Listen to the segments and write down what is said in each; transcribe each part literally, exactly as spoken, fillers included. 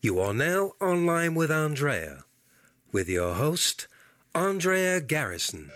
You are now online with Andrea, with your host, Andrea Garrison.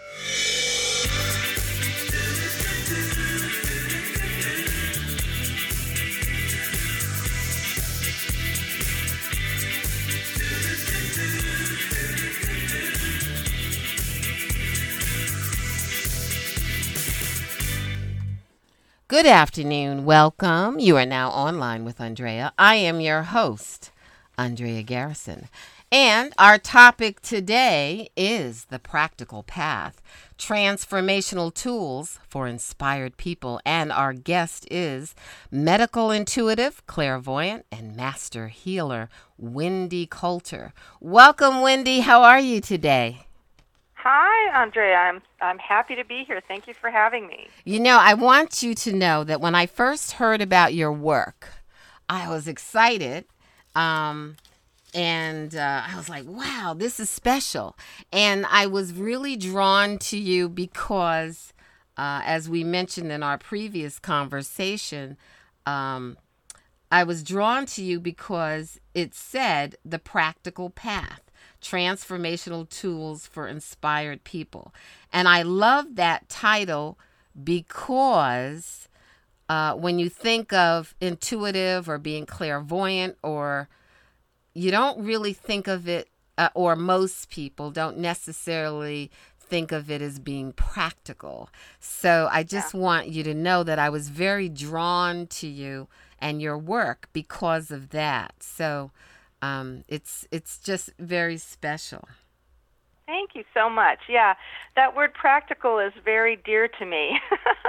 Good afternoon. Welcome. You are now online with Andrea. I am your host, Andrea Garrison. And our topic today is the practical path, transformational tools for inspired people. And our guest is medical intuitive, clairvoyant, and master healer, Wendy Coulter. Welcome, Wendy. How are you today? Hi, Andrea. I'm I'm happy to be here. Thank you for having me. You know, I want you to know that when I first heard about your work, I was excited. Um, and uh, I was like, wow, this is special. And I was really drawn to you because, uh, as we mentioned in our previous conversation, um, I was drawn to you because it said the practical path. Transformational tools for inspired people. And I love that title because uh, when you think of intuitive or being clairvoyant, or you don't really think of it, uh, or most people don't necessarily think of it as being practical. So I just yeah. want you to know that I was very drawn to you and your work because of that. So Um, it's it's just very special. Thank you so much. Yeah, that word practical is very dear to me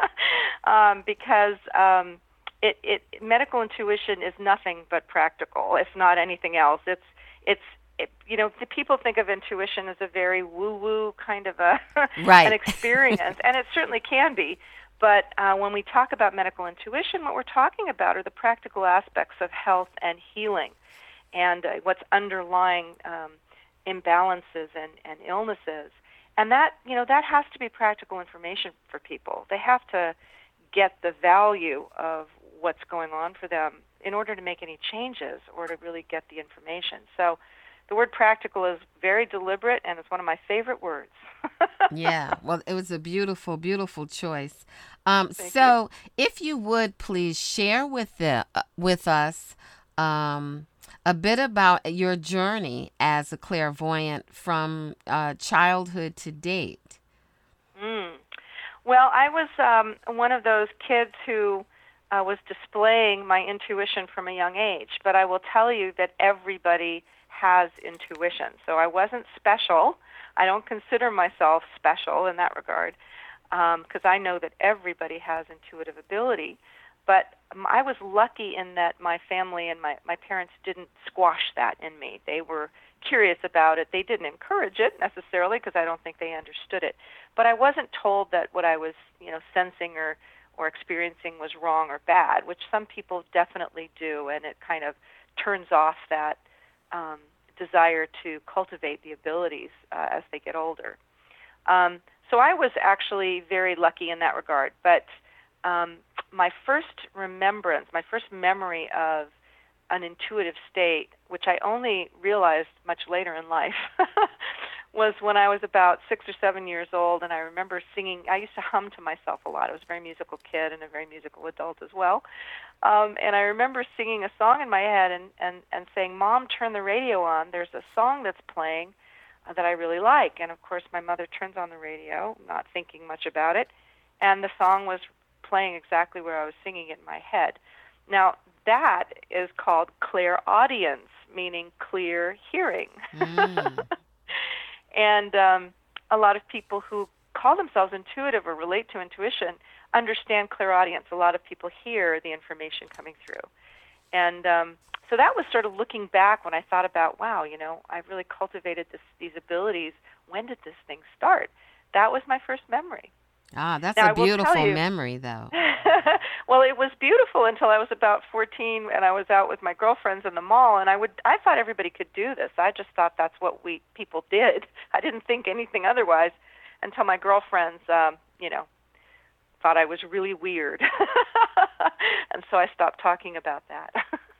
um, because um, it, it medical intuition is nothing but practical, if not anything else. It's it's it, you know, the people think of intuition as a very woo-woo kind of a right. an experience, and it certainly can be. But uh, when we talk about medical intuition, what we're talking about are the practical aspects of health and healing, and uh, what's underlying um, imbalances and, and illnesses. And that, you know, that has to be practical information for people. They have to get the value of what's going on for them in order to make any changes or to really get the information. So the word practical is very deliberate, and it's one of my favorite words. Yeah, well, it was a beautiful, beautiful choice. Um, Thank so you. if you would please share with the, uh, with us um, a bit about your journey as a clairvoyant from uh, childhood to date. Mm. Well, I was um, one of those kids who uh, was displaying my intuition from a young age, but I will tell you that everybody has intuition. So I wasn't special. I don't consider myself special in that regard because um, I know that everybody has intuitive ability. But I was lucky in that my family and my, my parents didn't squash that in me. They were curious about it. They didn't encourage it necessarily because I don't think they understood it. But I wasn't told that what I was, you know, sensing or, or experiencing was wrong or bad, which some people definitely do, and it kind of turns off that um, desire to cultivate the abilities uh, as they get older. Um, so I was actually very lucky in that regard. But um, my first remembrance, my first memory of an intuitive state, which I only realized much later in life, was when I was about six or seven years old, and I remember singing. I used to hum to myself a lot. I was a very musical kid and a very musical adult as well. Um, and I remember singing a song in my head and, and, and saying, "Mom, turn the radio on. There's a song that's playing uh, that I really like." And, of course, my mother turns on the radio, not thinking much about it, and the song was playing exactly where I was singing it in my head. Now, that is called clairaudience, meaning clear hearing. Mm. And um, a lot of people who call themselves intuitive or relate to intuition understand clairaudience. A lot of people hear the information coming through. And um, so that was sort of looking back when I thought about, wow, you know, I've really cultivated this, these abilities. When did this thing start? That was my first memory. Ah, that's now, a beautiful you, memory, though. Well, it was beautiful until I was about fourteen, and I was out with my girlfriends in the mall, and I would I thought everybody could do this. I just thought that's what we people did. I didn't think anything otherwise until my girlfriends, um, you know, thought I was really weird, and so I stopped talking about that.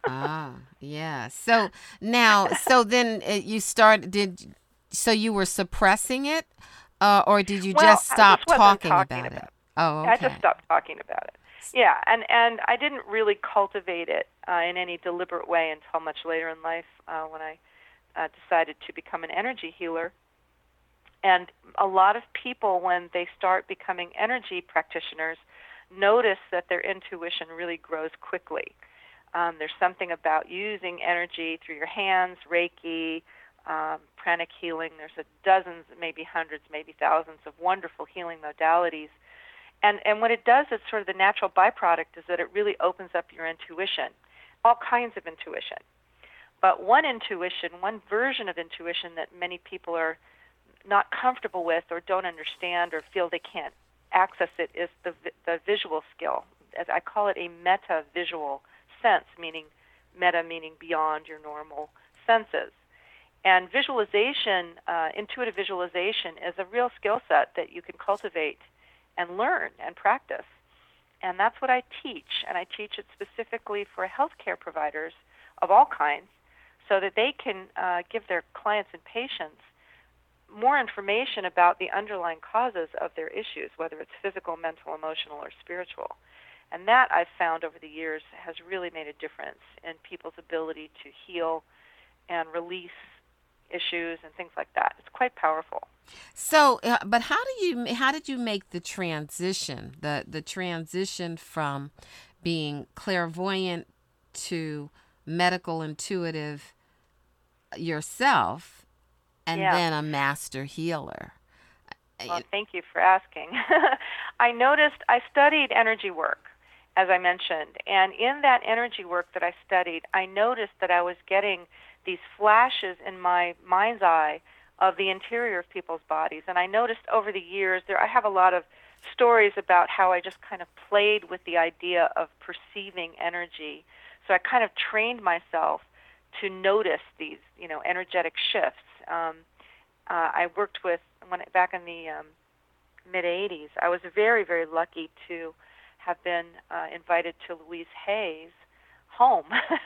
Ah, yeah. So now, so then uh, you start, did, so you were suppressing it, uh, or did you Well, just I stop just wasn't talking talking about it? about it. Oh, I just okay. stopped talking about it. Yeah, and and I didn't really cultivate it uh, in any deliberate way until much later in life uh, when I uh, decided to become an energy healer. And a lot of people, when they start becoming energy practitioners, notice that their intuition really grows quickly. Um, there's something about using energy through your hands, Reiki, um, pranic healing. There's a dozens, maybe hundreds, maybe thousands of wonderful healing modalities. And and what it does, it's sort of the natural byproduct, is that it really opens up your intuition, all kinds of intuition. But one intuition, one version of intuition that many people are not comfortable with or don't understand or feel they can't access it is the the visual skill. As I call it, a meta-visual sense, meaning meta meaning beyond your normal senses. And visualization, uh, intuitive visualization, is a real skill set that you can cultivate and learn and practice. And that's what I teach. And I teach it specifically for healthcare providers of all kinds so that they can uh, give their clients and patients more information about the underlying causes of their issues, whether it's physical, mental, emotional, or spiritual. And that, I've found over the years, has really made a difference in people's ability to heal and release issues and things like that. It's quite powerful. So, uh, but how do you, how did you make the transition, the the transition from being clairvoyant to medical intuitive yourself, and Yeah. then a master healer? Well, thank you for asking. I noticed I studied energy work, as I mentioned, and in that energy work that I studied, I noticed that I was getting these flashes in my mind's eye of the interior of people's bodies. And I noticed over the years, there I have a lot of stories about how I just kind of played with the idea of perceiving energy. So I kind of trained myself to notice these, you know, energetic shifts. Um, uh, I worked with, when back in the um, mid eighties, I was very, very lucky to have been uh, invited to Louise Hay's home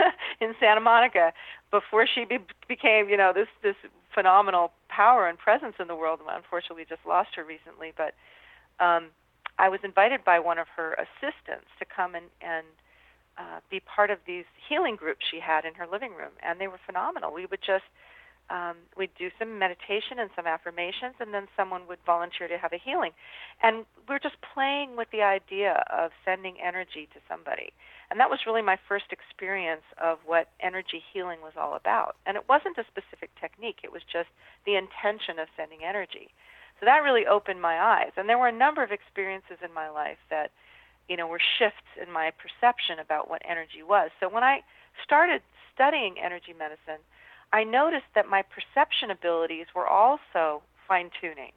in Santa Monica before she be- became, you know, this this phenomenal power and presence in the world. Unfortunately, just lost her recently, but um, I was invited by one of her assistants to come and, and uh, be part of these healing groups she had in her living room, and they were phenomenal. We would just Um, we'd do some meditation and some affirmations, and then someone would volunteer to have a healing. And we were just playing with the idea of sending energy to somebody. And that was really my first experience of what energy healing was all about. And it wasn't a specific technique. It was just the intention of sending energy. So that really opened my eyes. And there were a number of experiences in my life that, you know, were shifts in my perception about what energy was. So when I started studying energy medicine, I noticed that my perception abilities were also fine-tuning.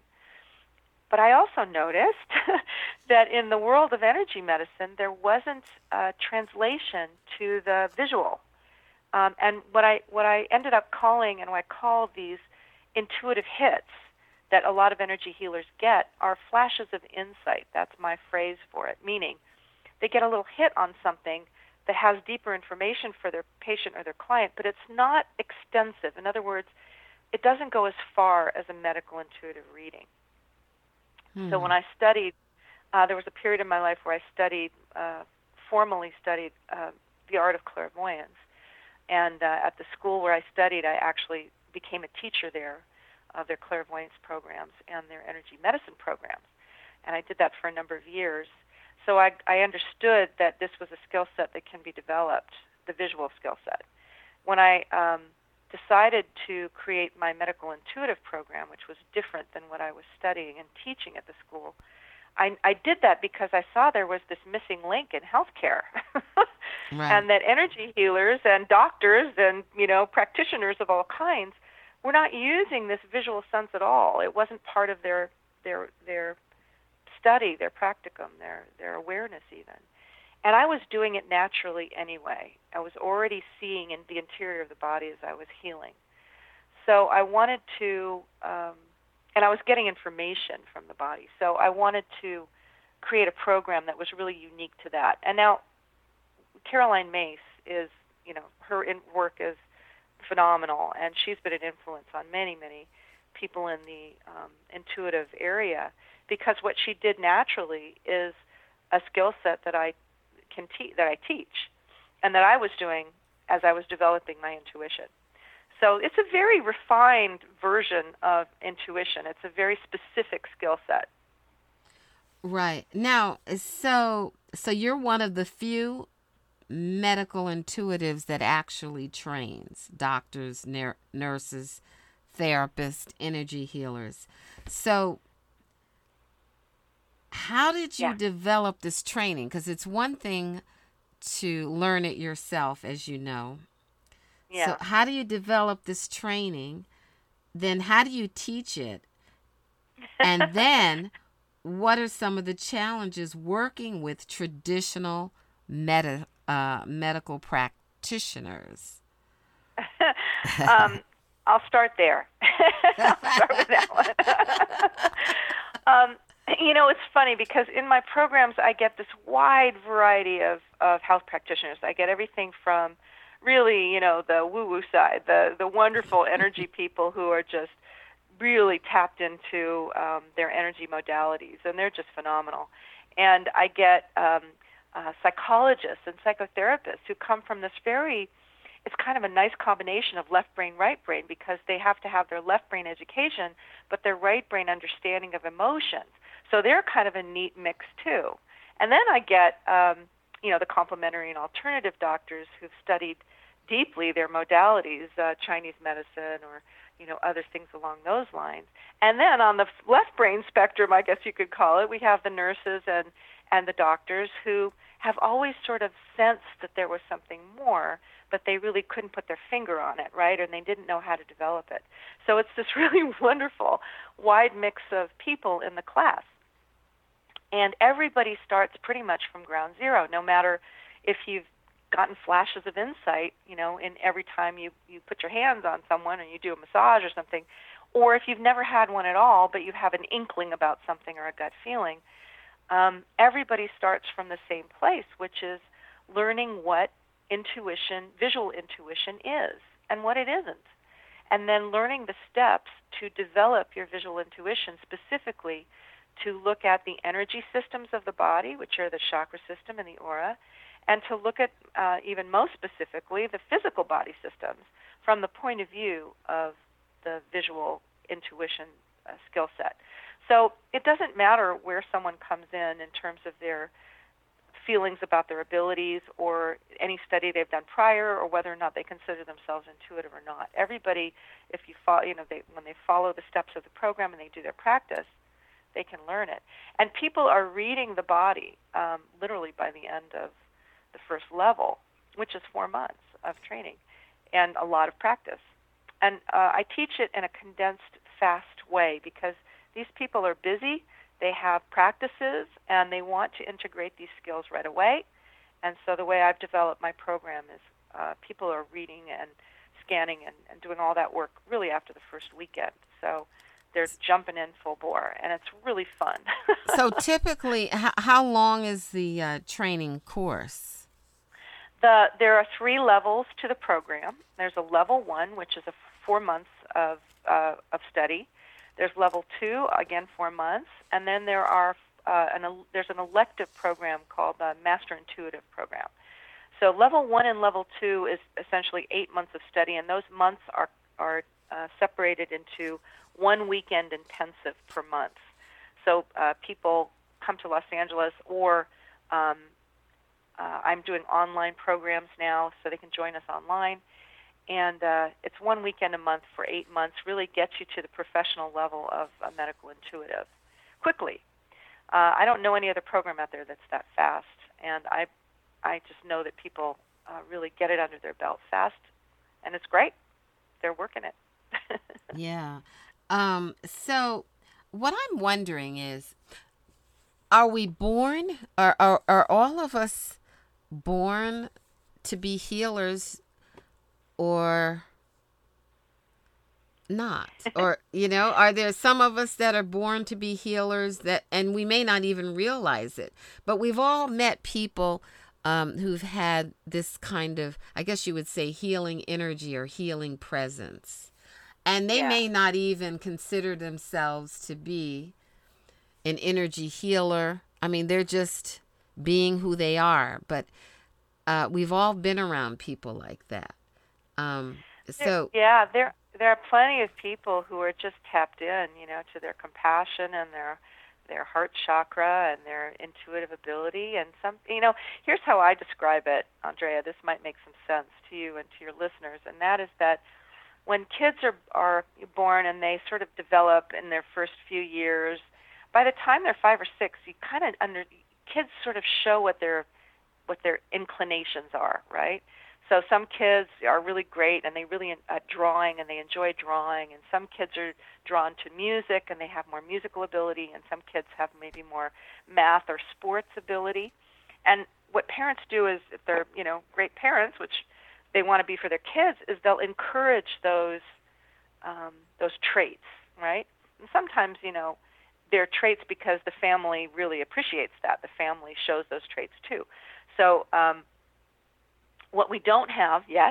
But I also noticed that in the world of energy medicine, there wasn't a translation to the visual. Um, and what I what I ended up calling, and what I call these intuitive hits that a lot of energy healers get, are flashes of insight. That's my phrase for it, meaning they get a little hit on something that has deeper information for their patient or their client, but it's not extensive. In other words, it doesn't go as far as a medical intuitive reading. Hmm. So when I studied, uh, there was a period in my life where I studied, uh, formally studied uh, the art of clairvoyance. And uh, at the school where I studied, I actually became a teacher there of their clairvoyance programs and their energy medicine programs. And I did that for a number of years. So I, I understood that this was a skill set that can be developed, the visual skill set. When I um, decided to create my medical intuitive program, which was different than what I was studying and teaching at the school, I, I did that because I saw there was this missing link in healthcare. Right. And that energy healers and doctors and, you know, practitioners of all kinds were not using this visual sense at all. It wasn't part of their their their study, their practicum, their their awareness even. And I was doing it naturally anyway. I was already seeing in the interior of the body as I was healing. So I wanted to, um, and I was getting information from the body. So I wanted to create a program that was really unique to that. And now Caroline Myss is you know, her in work is phenomenal, and she's been an influence on many, many people in the um, intuitive area, because what she did naturally is a skill set that I can te- that I teach, and that I was doing as I was developing my intuition. So it's a very refined version of intuition. It's a very specific skill set. Right. Now, so so you're one of the few medical intuitives that actually trains doctors, ner- nurses, therapists, energy healers. So how did you Yeah. develop this training? Because it's one thing to learn it yourself, as you know. Yeah. So how do you develop this training? Then how do you teach it? And then what are some of the challenges working with traditional meta, uh, medical practitioners? um, I'll start there. I'll start with that one. um, you know, it's funny because in my programs I get this wide variety of, of health practitioners. I get everything from really, you know, the woo-woo side, the, the wonderful energy people who are just really tapped into um, their energy modalities, and they're just phenomenal. And I get um, uh, psychologists and psychotherapists who come from this very, it's kind of a nice combination of left brain, right brain, because they have to have their left brain education, but their right brain understanding of emotions. So they're kind of a neat mix too. And then I get, um, you know, the complementary and alternative doctors who've studied deeply their modalities, uh, Chinese medicine or, you know, other things along those lines. And then on the left brain spectrum, I guess you could call it, we have the nurses and, and the doctors who have always sort of sensed that there was something more, but they really couldn't put their finger on it, right? And they didn't know how to develop it. So it's this really wonderful wide mix of people in the class. And everybody starts pretty much from ground zero, no matter if you've gotten flashes of insight, you know, in every time you, you put your hands on someone and you do a massage or something, or if you've never had one at all, but you have an inkling about something or a gut feeling. Um, everybody starts from the same place, which is learning what intuition, visual intuition is and what it isn't. And then learning the steps to develop your visual intuition, specifically to look at the energy systems of the body, which are the chakra system and the aura, and to look at, uh, even most specifically, the physical body systems from the point of view of the visual intuition uh, skill set. So it doesn't matter where someone comes in in terms of their feelings about their abilities or any study they've done prior, or whether or not they consider themselves intuitive or not. Everybody, if you follow, you know, they, when they follow the steps of the program and they do their practice, they can learn it. And people are reading the body um, literally by the end of the first level, which is four months of training and a lot of practice. And uh, I teach it in a condensed, fast way because these people are busy, they have practices, and they want to integrate these skills right away. And so the way I've developed my program is uh, people are reading and scanning and, and doing all that work really after the first weekend. So they're jumping in full bore, and it's really fun. So typically, h- how long is the uh, training course? The, there are three levels to the program. There's a level one, which is a four months of uh, of study. There's level two, again four months, and then there are uh, an there's an elective program called the Master Intuitive Program. So level one and level two is essentially eight months of study, and those months are are uh, separated into one weekend intensive per month. So uh, people come to Los Angeles, or um, uh, I'm doing online programs now, so they can join us online. And uh, it's one weekend a month for eight months, really gets you to the professional level of a medical intuitive quickly. Uh, I don't know any other program out there that's that fast, and I, I just know that people uh, really get it under their belt fast, and it's great. They're working it. Yeah. Um, so what I'm wondering is, are we born, are, are, are all of us born to be healers or not? Or, you know, are there some of us that are born to be healers that, and we may not even realize it, but we've all met people um, who've had this kind of, I guess you would say, healing energy or healing presence. And they Yeah. may not even consider themselves to be an energy healer. I mean, they're just being who they are. But uh, we've all been around people like that. Um, so There- yeah, there there are plenty of people who are just tapped in, you know, to their compassion and their their heart chakra and their intuitive ability. And some, you know, here's how I describe it, Andrea. This might make some sense to you and to your listeners, and that is that when kids are are born and they sort of develop in their first few years, by the time they're five or six, you kind of under kids sort of show what their what their inclinations are, right? So some kids are really great and they really uh, drawing and they enjoy drawing, and some kids are drawn to music and they have more musical ability, and some kids have maybe more math or sports ability. And what parents do is, if they're, you know, great parents, which they want to be for their kids, is they'll encourage those um, those traits, right? And sometimes, you know, they're traits because the family really appreciates that. The family shows those traits too. So um, what we don't have yet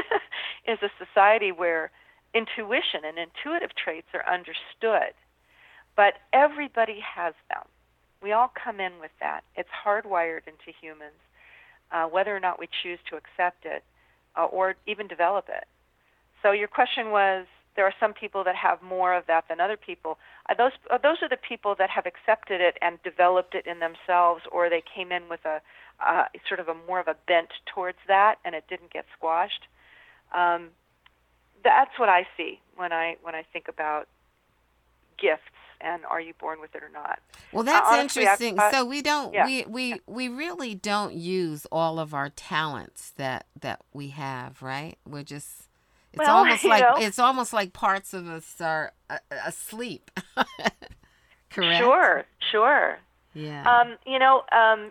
is a society where intuition and intuitive traits are understood. But everybody has them. We all come in with that. It's hardwired into humans, uh, whether or not we choose to accept it uh, or even develop it. So your question was, there are some people that have more of that than other people. Uh, those uh, those are the people that have accepted it and developed it in themselves, or they came in with a uh, sort of a more of a bent towards that, and it didn't get squashed. Um, that's what I see when I when I think about gifts and are you born with it or not. Well, that's Uh, honestly, interesting. I've, uh, So we don't yeah. we, we we really don't use all of our talents that that we have, right? We're just it's Well, almost you like know. it's almost like parts of us are uh, asleep. Correct? Sure, sure. Yeah. Um, you know, um,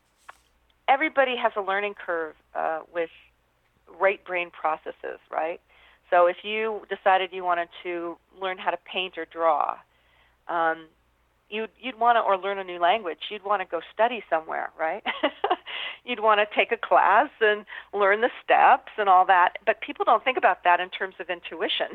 everybody has a learning curve uh, with right brain processes, right? So if you decided you wanted to learn how to paint or draw, um, you'd, you'd want to, or learn a new language, you'd want to go study somewhere, right? You'd want to take a class and learn the steps and all that. But people don't think about that in terms of intuition.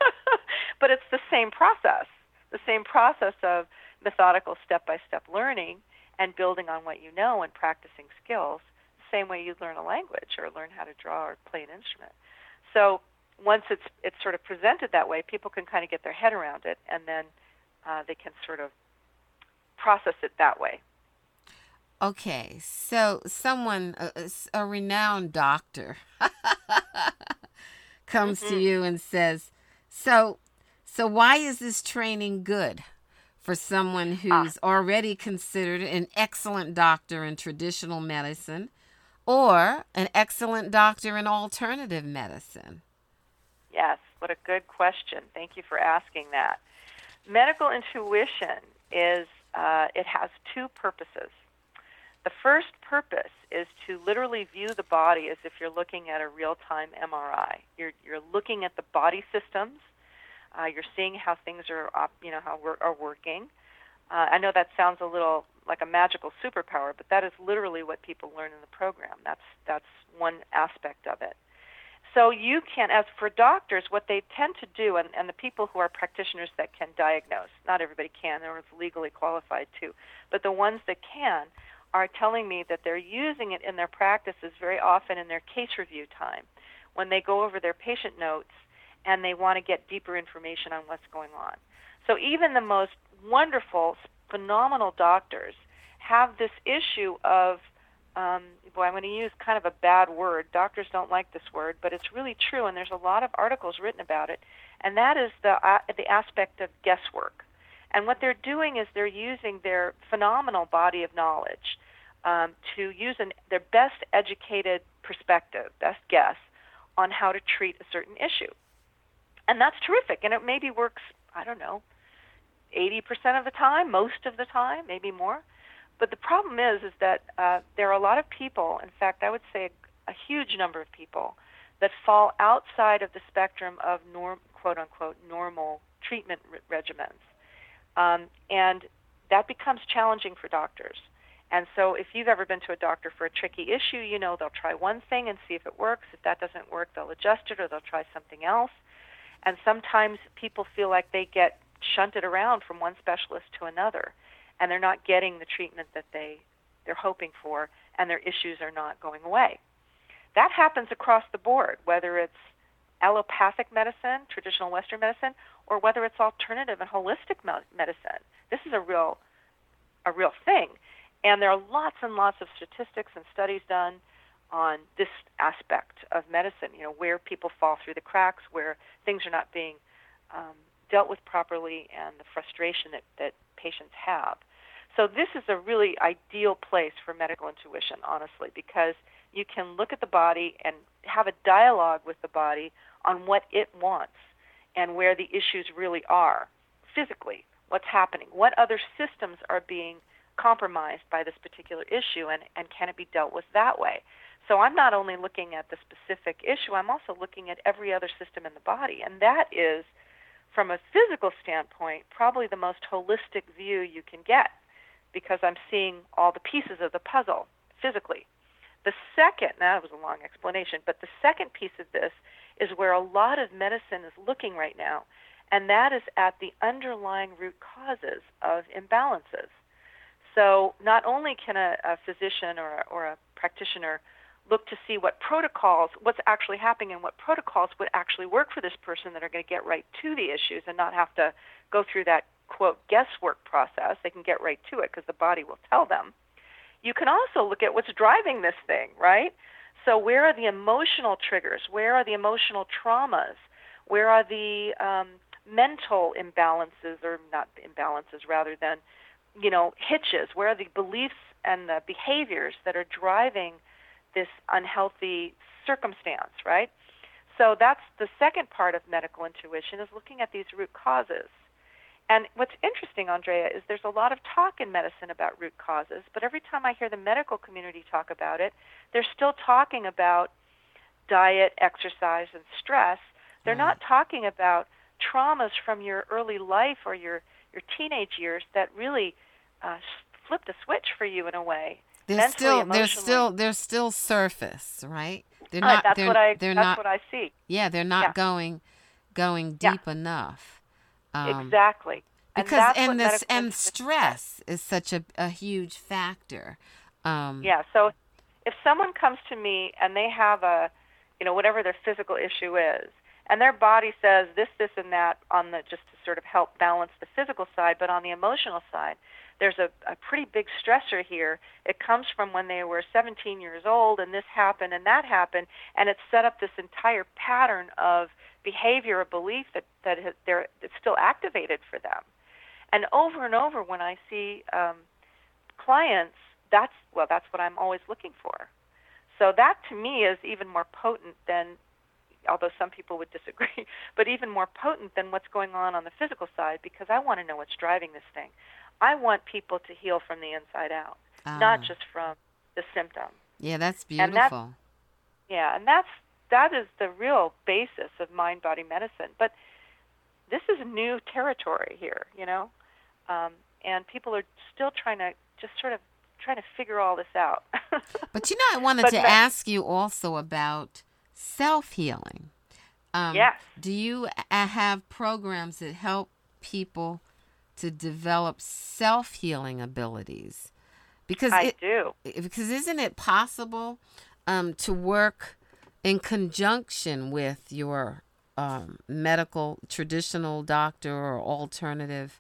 But it's the same process, the same process of methodical step-by-step learning and building on what you know and practicing skills, the same way you learn a language or learn how to draw or play an instrument. So once it's it's sort of presented that way, people can kind of get their head around it, and then uh, they can sort of process it that way. Okay, so someone, a, a renowned doctor, comes Mm-hmm. to you and says, "So, so why is this training good for someone who's already considered an excellent doctor in traditional medicine, or an excellent doctor in alternative medicine?" Yes, what a good question. Thank you for asking that. Medical intuition is, uh, it has two purposes. The first purpose is to literally view the body as if you're looking at a real-time M R I. You're, you're looking at the body systems. Uh, you're seeing how things are, op- you know, how we're, are working. Uh, I know that sounds a little like a magical superpower, but that is literally what people learn in the program. That's that's one aspect of it. So you can, as for doctors, what they tend to do, and, and the people who are practitioners that can diagnose, not everybody can, or is legally qualified to, but the ones that can are telling me that they're using it in their practices very often in their case review time, when they go over their patient notes and they want to get deeper information on what's going on. So even the most wonderful, phenomenal doctors have this issue of, um, boy, I'm going to use kind of a bad word. Doctors don't like this word, but it's really true, and there's a lot of articles written about it, and that is the uh, the aspect of guesswork. And what they're doing is they're using their phenomenal body of knowledge um, to use an, their best educated perspective, best guess, on how to treat a certain issue. And that's terrific, and it maybe works, I don't know, eighty percent of the time, most of the time, maybe more. But the problem is, is that uh, there are a lot of people, in fact, I would say a, a huge number of people, that fall outside of the spectrum of norm, quote-unquote, normal treatment re- regimens. Um, and that becomes challenging for doctors. And so if you've ever been to a doctor for a tricky issue, you know they'll try one thing and see if it works. If that doesn't work, they'll adjust it or they'll try something else. And sometimes people feel like they get shunted around from one specialist to another, and they're not getting the treatment that they, they're hoping for, and their issues are not going away. That happens across the board, whether it's allopathic medicine, traditional Western medicine, or whether it's alternative and holistic medicine. This is a real, a real thing. And there are lots and lots of statistics and studies done on this aspect of medicine, you know, where people fall through the cracks, where things are not being um, dealt with properly, and the frustration that, that patients have. So this is a really ideal place for medical intuition, honestly, because you can look at the body and have a dialogue with the body on what it wants and where the issues really are physically, what's happening, what other systems are being compromised by this particular issue, and, and can it be dealt with that way. So I'm not only looking at the specific issue, I'm also looking at every other system in the body, and that is, from a physical standpoint, probably the most holistic view you can get, because I'm seeing all the pieces of the puzzle physically. The second, now that was a long explanation, but the second piece of this is where a lot of medicine is looking right now, and that is at the underlying root causes of imbalances. So not only can a, a physician or a, or a practitioner look to see what protocols, what's actually happening and what protocols would actually work for this person that are going to get right to the issues and not have to go through that, quote, guesswork process. They can get right to it because the body will tell them. You can also look at what's driving this thing, right? So where are the emotional triggers? Where are the emotional traumas? Where are the um, mental imbalances, or not imbalances, rather than, you know, hitches? Where are the beliefs and the behaviors that are driving this unhealthy circumstance, right? So that's the second part of medical intuition, is looking at these root causes. And what's interesting, Andrea, is there's a lot of talk in medicine about root causes, but every time I hear the medical community talk about it, they're still talking about diet, exercise, and stress. They're Mm. not talking about traumas from your early life or your, your teenage years that really uh, flipped a switch for you in a way. They're Mentally, still they're emotionally. still they're still surface, right? They're Uh, not that's they're, what I they're that's not what I see. yeah, they're not Yeah. going going Yeah. deep enough. Um, Exactly. And because that's and what this medical and intuition stress is such a, a huge factor. Um, Yeah, so if someone comes to me and they have a, you know, whatever their physical issue is, and their body says this, this, and that on the, just to sort of help balance the physical side, but on the emotional side, there's a, a pretty big stressor here. It comes from when they were seventeen years old, and this happened and that happened, and it's set up this entire pattern of behavior or belief that, that has- they're, it's still activated for them. And over and over when I see um, clients, that's, well, that's what I'm always looking for. So that to me is even more potent than, although some people would disagree, but even more potent than what's going on on the physical side, because I want to know what's driving this thing. I want people to heal from the inside out, not Ah. just from the symptom. Yeah, that's And that's- beautiful. Yeah, and that's that is the real basis of mind-body medicine. But this is new territory here, you know, um, and people are still trying to just sort of trying to figure all this out. But you know, I wanted But to me- ask you also about self-healing. Um, Yes. Do you a- have programs that help people to develop self-healing abilities? Because I it, do. because isn't it possible um, to work in conjunction with your um, medical traditional doctor or alternative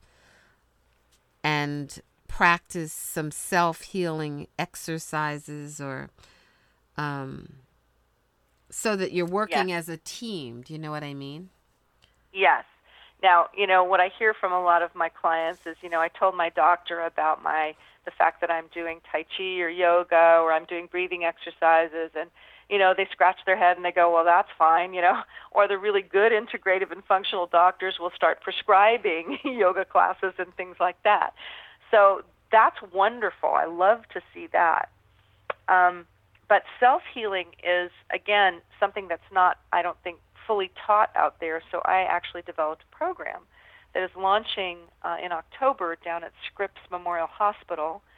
and practice some self-healing exercises, or um, so that you're working Yes. as a team? Do you know what I mean? Yes. Now, you know, what I hear from a lot of my clients is, you know, I told my doctor about my the fact that I'm doing Tai Chi or yoga, or I'm doing breathing exercises, and, you know, they scratch their head and they go, well, that's fine, you know. Or the really good integrative and functional doctors will start prescribing yoga classes and things like that. So that's wonderful. I love to see that. Um, but self-healing is, again, something that's not, I don't think, fully taught out there. So I actually developed a program that is launching uh, in October down at Scripps Memorial Hospital.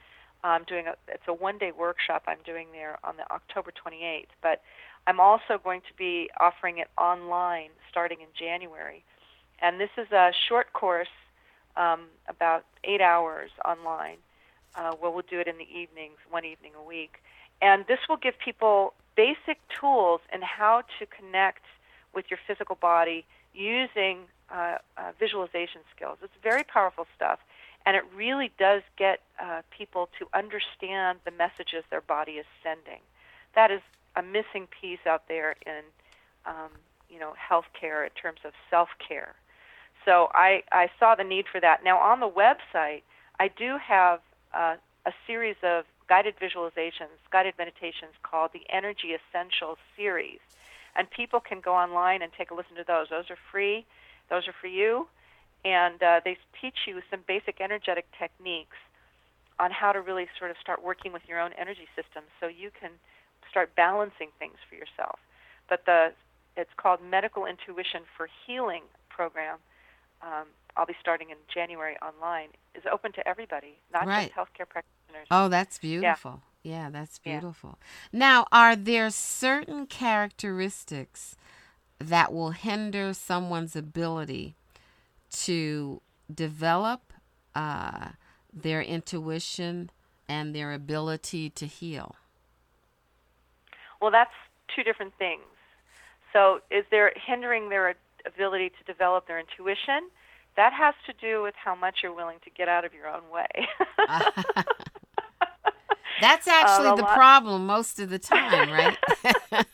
I'm doing a, it's a one-day workshop I'm doing there on the October twenty-eighth. But I'm also going to be offering it online starting in January. And this is a short course, um, about eight hours online, uh, where we'll do it in the evenings, one evening a week. And this will give people basic tools in how to connect with your physical body using uh, uh, visualization skills. It's very powerful stuff, and it really does get uh, people to understand the messages their body is sending. That is a missing piece out there in, um, you know, healthcare in terms of self-care. So I, I saw the need for that. Now on the website, I do have uh, a series of guided visualizations, guided meditations called the Energy Essentials series. And people can go online and take a listen to those. Those are free. Those are for you. And uh, they teach you some basic energetic techniques on how to really sort of start working with your own energy system so you can start balancing things for yourself. But the it's called Medical Intuition for Healing program. Um, I'll be starting in January online. Is open to everybody, not Right. just healthcare practitioners. Oh, that's beautiful. Yeah, that's beautiful. Now, are there certain characteristics that will hinder someone's ability to develop uh, their intuition and their ability to heal? Well, that's two different things. So is there hindering their ability to develop their intuition? That has to do with how much you're willing to get out of your own way. That's actually Um, a the lot- problem most of the time, right?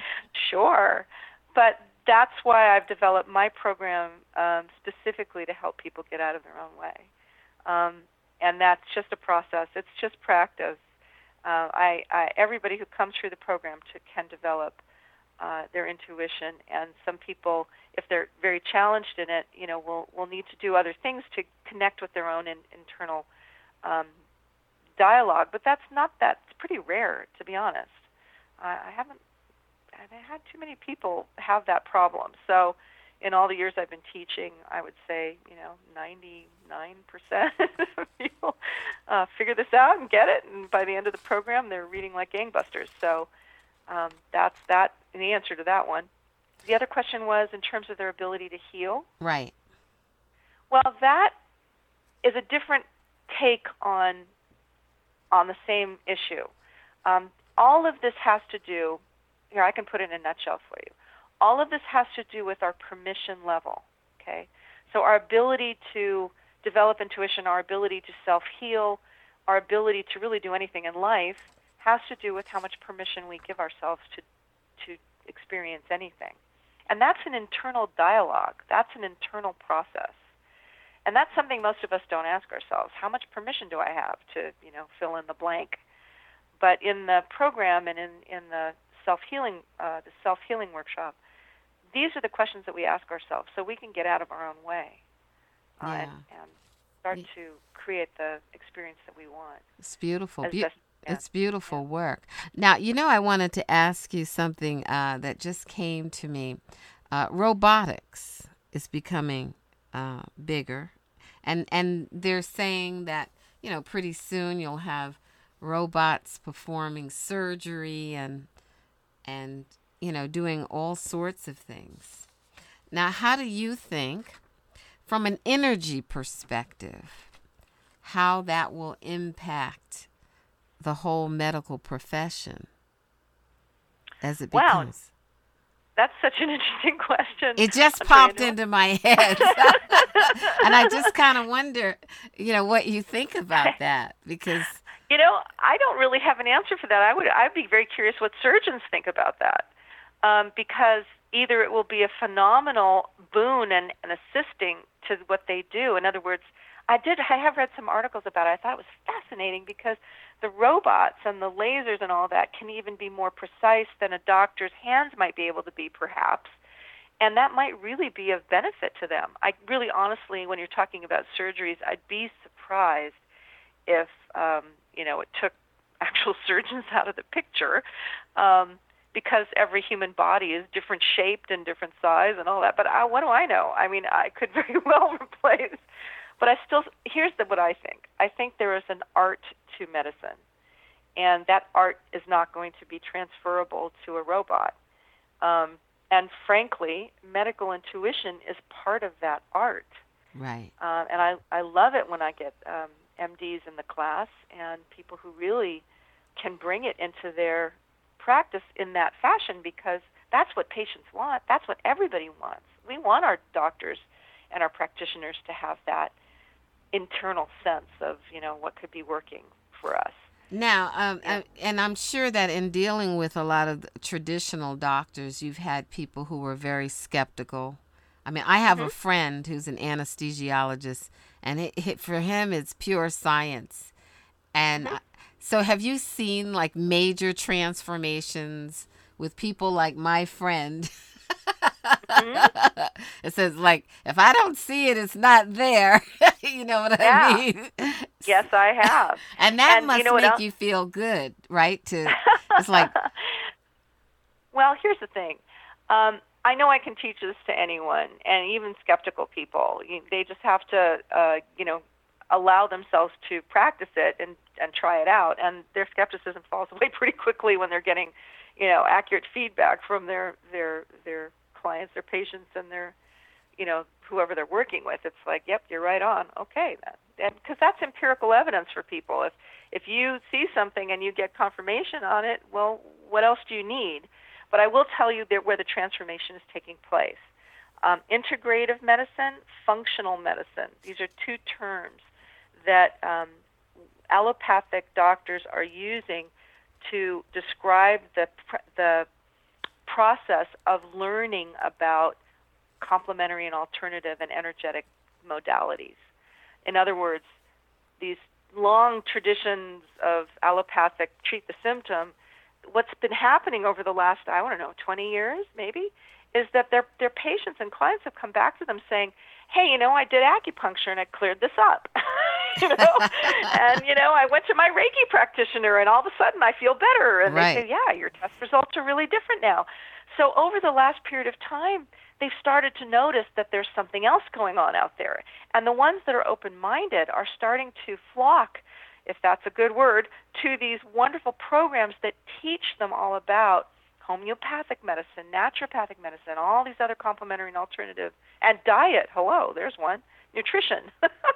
Sure. But that's why I've developed my program um, specifically to help people get out of their own way. Um, and that's just a process. It's just practice. Uh, I, I, everybody who comes through the program to, can develop uh, their intuition, and some people, if they're very challenged in it, you know, will will need to do other things to connect with their own in, internal um, dialogue. But that's not that. It's pretty rare, to be honest. I, I haven't I've had too many people have that problem. So in all the years I've been teaching, I would say, you know, ninety-nine percent of people uh, figure this out and get it, and by the end of the program, they're reading like gangbusters. So um, that's that. The answer to that one. The other question was in terms of their ability to heal. Right. Well, that is a different take on on the same issue. Um, all of this has to do. Here, I can put it in a nutshell for you. All of this has to do with our permission level, okay? So our ability to develop intuition, our ability to self-heal, our ability to really do anything in life has to do with how much permission we give ourselves to, to experience anything. And that's an internal dialogue. That's an internal process. And that's something most of us don't ask ourselves. How much permission do I have to, you know, fill in the blank? But in the program and in, in the self-healing, uh, the self-healing workshop, these are the questions that we ask ourselves so we can get out of our own way uh, Yeah. and, and start to create the experience that we want. It's beautiful. As Beau- best we can. It's beautiful work. Now, you know, I wanted to ask you something uh, that just came to me. Uh, robotics is becoming uh, bigger, and and they're saying that, you know, pretty soon you'll have robots performing surgery and and you know, doing all sorts of things. Now, how do you think, from an energy perspective, how that will impact the whole medical profession as it Wow. becomes? That's such an interesting question. It just I'm trying popped to- into my head. And I just kind of wonder, you know, what you think about that, because You know, I don't really have an answer for that. I would I'd be very curious what surgeons think about that. Um, because either it will be a phenomenal boon and, and assisting to what they do. In other words, I did I have read some articles about it. I thought it was fascinating because the robots and the lasers and all that can even be more precise than a doctor's hands might be able to be, perhaps. And that might really be of benefit to them. I really honestly, when you're talking about surgeries, I'd be surprised if um, you know, it took actual surgeons out of the picture, um, because every human body is different shaped and different size and all that. But I, what do I know? I mean, I could very well replace But I still, here's the, what I think. I think there is an art to medicine, and that art is not going to be transferable to a robot. Um, and frankly, medical intuition is part of that art. Right. Uh, and I, I love it when I get um, M Ds in the class and people who really can bring it into their practice in that fashion, because that's what patients want. That's what everybody wants. We want our doctors and our practitioners to have that internal sense of, you know, what could be working for us. Now, um, Yeah. uh, and I'm sure that in dealing with a lot of the traditional doctors, you've had people who were very skeptical. I mean, I have Mhm. a friend who's an anesthesiologist, and it, it, for him, it's pure science. And Mhm. I- so, have you seen like major transformations with people like my friend? Mhm. It says, like, if I don't see it, it's not there. You know what Yeah. I mean? Yes, I have. And that And you must know what make else? you feel good, right? To It's like, Well, here's the thing. Um, I know I can teach this to anyone, and even skeptical people. You, they just have to, uh, you know, allow themselves to practice it and, and try it out. And their skepticism falls away pretty quickly when they're getting, you know, accurate feedback from their their their clients, their patients, and their, you know, whoever they're working with. It's like, yep, you're right on. Okay, then, and because that's empirical evidence for people. If if you see something and you get confirmation on it, well, what else do you need? But I will tell you that where the transformation is taking place. Um, integrative medicine, functional medicine. These are two terms that um, allopathic doctors are using to describe the pr- the process of learning about complementary and alternative and energetic modalities. In other words, these long traditions of allopathic treat the symptom, what's been happening over the last, I don't know, twenty years maybe, is that their their patients and clients have come back to them saying, hey, you know, I did acupuncture and I cleared this up. you know, and, you know, I went to my Reiki practitioner and all of a sudden I feel better. And Right. they say, yeah, your test results are really different now. So over the last period of time, they've started to notice that there's something else going on out there. And the ones that are open-minded are starting to flock, if that's a good word, to these wonderful programs that teach them all about homeopathic medicine, naturopathic medicine, all these other complementary and alternative, and diet. Hello, there's one. Nutrition.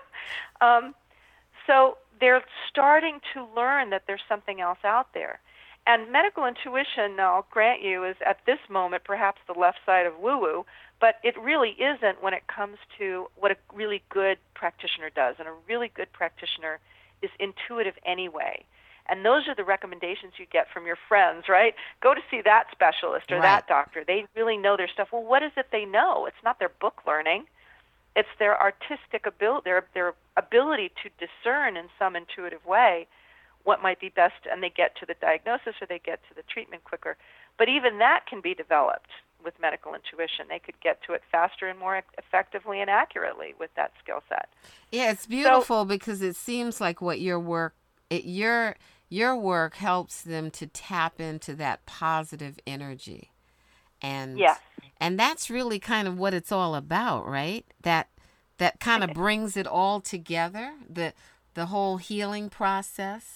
um, so they're starting to learn that there's something else out there. And medical intuition, I'll grant you, is at this moment perhaps the left side of woo-woo, but it really isn't when it comes to what a really good practitioner does. And a really good practitioner is intuitive anyway. And those are the recommendations you get from your friends, right? Go to see that specialist or Right. that doctor. They really know their stuff. Well, what is it they know? It's not their book learning. It's their artistic ability, their, their ability to discern in some intuitive way what might be best, and they get to the diagnosis or they get to the treatment quicker. But even that can be developed with medical intuition. They could get to it faster and more effectively and accurately with that skill set. Yeah, it's beautiful because it seems like what your work, it, your your work helps them to tap into that positive energy, and Yes. and that's really kind of what it's all about, right? That that kind of brings it all together, the the whole healing process.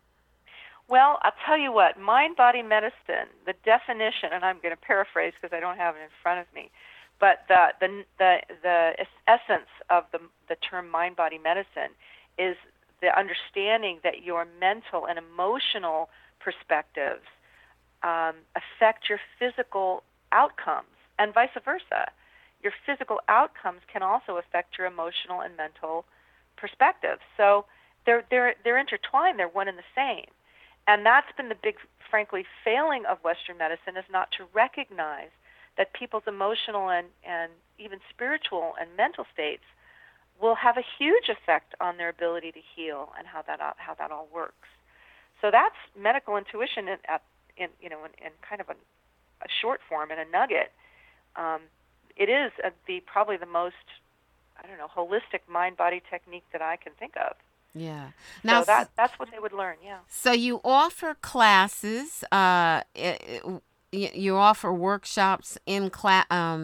Well, I'll tell you what, mind-body medicine, the definition, and I'm going to paraphrase because I don't have it in front of me, but the the the, the essence of the the term mind-body medicine is the understanding that your mental and emotional perspectives um, affect your physical outcomes, and vice versa. Your physical outcomes can also affect your emotional and mental perspectives. So they're they're they're intertwined. They're one and the same. And that's been the big, frankly, failing of Western medicine, is not to recognize that people's emotional and, and even spiritual and mental states will have a huge effect on their ability to heal and how that how that all works. So that's medical intuition in, in you know in, in kind of a, a short form, in a nugget. Um, it is a, the probably the most, I don't know, holistic mind-body technique that I can think of. Yeah. So that that's what they would learn. Yeah. So you offer classes. Uh, it, it, you offer workshops in class. Um,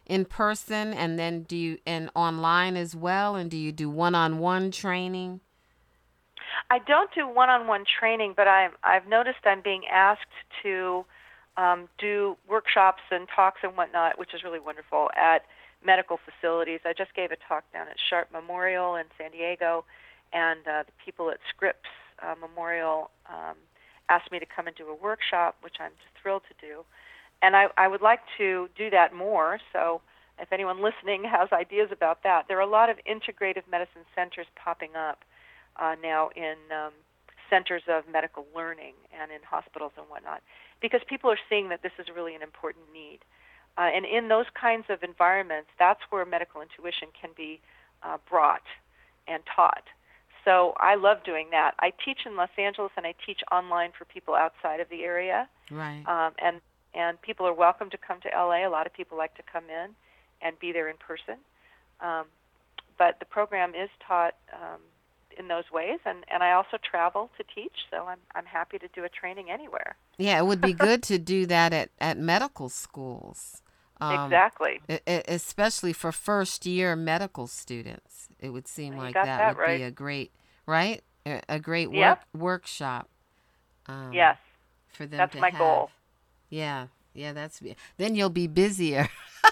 in person, and then do you and online as well? And do you do one-on-one training? I don't do one-on-one training, but I'm, I've noticed I'm being asked to um, do workshops and talks and whatnot, which is really wonderful, at medical facilities. I just gave a talk down at Sharp Memorial in San Diego, and uh, the people at Scripps uh, Memorial um, asked me to come and do a workshop, which I'm just thrilled to do. And I, I would like to do that more, so if anyone listening has ideas about that. There are a lot of integrative medicine centers popping up uh, now in um, centers of medical learning and in hospitals and whatnot, because people are seeing that this is really an important need. Uh, and in those kinds of environments, that's where medical intuition can be uh, brought and taught. So I love doing that. I teach in Los Angeles, and I teach online for people outside of the area. Right. Um, and, and people are welcome to come to L A. A lot of people like to come in and be there in person. Um, but the program is taught um, in those ways, and, and I also travel to teach, so I'm I'm happy to do a training anywhere. Yeah, it would be good to do that at, at medical schools. Um, exactly. I- I- especially for first-year medical students. It would seem You like got that, that would right. be a great, right? A, a great work, Yep. workshop. Um, Yes, For them that's to my have. goal. Yeah, yeah, that's then you'll be busier.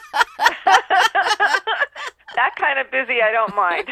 That kind of busy, I don't mind.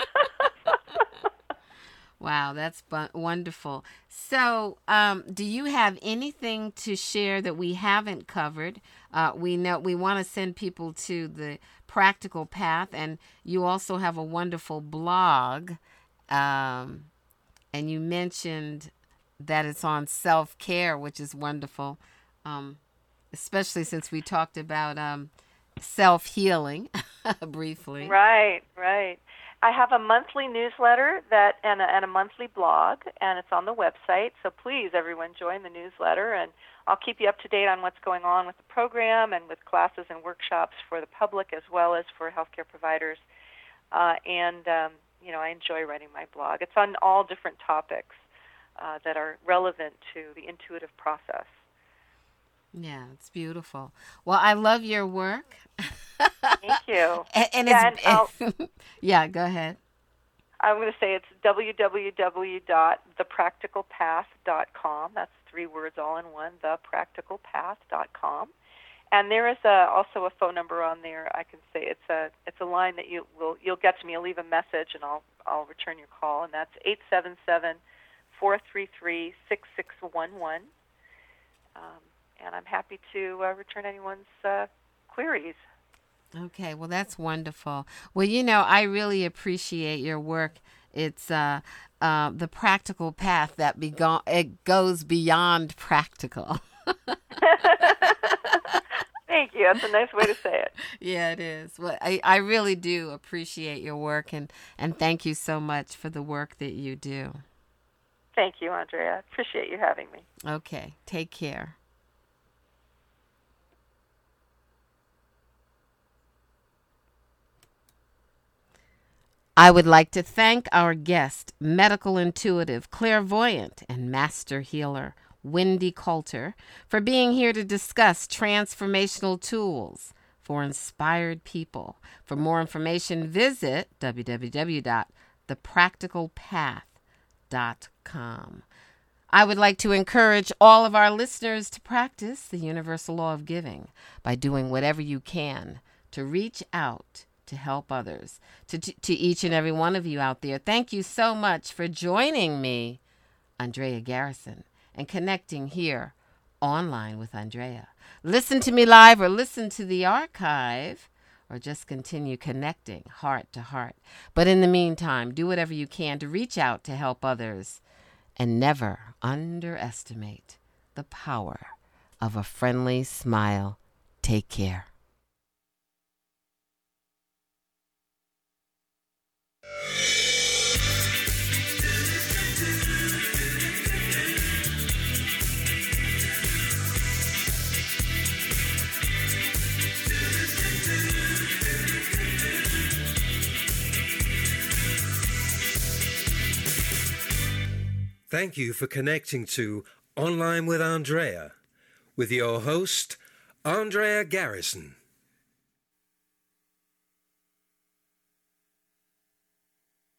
Wow, that's bu- wonderful. So, um, do you have anything to share that we haven't covered? Uh, we know we want to send people to the Practical Path, and you also have a wonderful blog. Um, and you mentioned that it's on self-care, which is wonderful, um, especially since we talked about um, self-healing briefly. Right, right. I have a monthly newsletter that and a, and a monthly blog, and it's on the website. So please, everyone, join the newsletter, and I'll keep you up to date on what's going on with the program and with classes and workshops for the public as well as for healthcare providers. Uh, and um, you know, I enjoy writing my blog. It's on all different topics uh, that are relevant to the intuitive process. Yeah, it's beautiful. Well, I love your work. Thank you. And, and Yeah, it's, and yeah, go ahead. I'm going to say it's w w w dot the practical path dot com. That's three words all in one, the practical path dot com. And there is a, also a phone number on there. I can say it's a it's a line that you will you'll get to me. You'll leave a message, and I'll I'll return your call. And that's eight seven seven, four three three, six six one one. Um, and I'm happy to uh, return anyone's uh, queries. Okay, well, that's wonderful. Well, you know, I really appreciate your work. It's uh, uh, the practical path that bego- it goes beyond practical. Thank you. That's a nice way to say it. Yeah, it is. Well, I, I really do appreciate your work, and, and thank you so much for the work that you do. Thank you, Andrea. Appreciate you having me. Okay, take care. I would like to thank our guest, medical intuitive, clairvoyant, and master healer, Wendy Coulter, for being here to discuss transformational tools for inspired people. For more information, visit w w w dot the practical path dot com. I would like to encourage all of our listeners to practice the universal law of giving by doing whatever you can to reach out to help others. To, to, to each and every one of you out there, thank you so much for joining me, Andrea Garrison, and connecting here online with Andrea. Listen to me live or listen to the archive, or just continue connecting heart to heart. But in the meantime, do whatever you can to reach out to help others, and never underestimate the power of a friendly smile. Take care. Thank you for connecting to Online with Andrea, with your host, Andrea Garrison.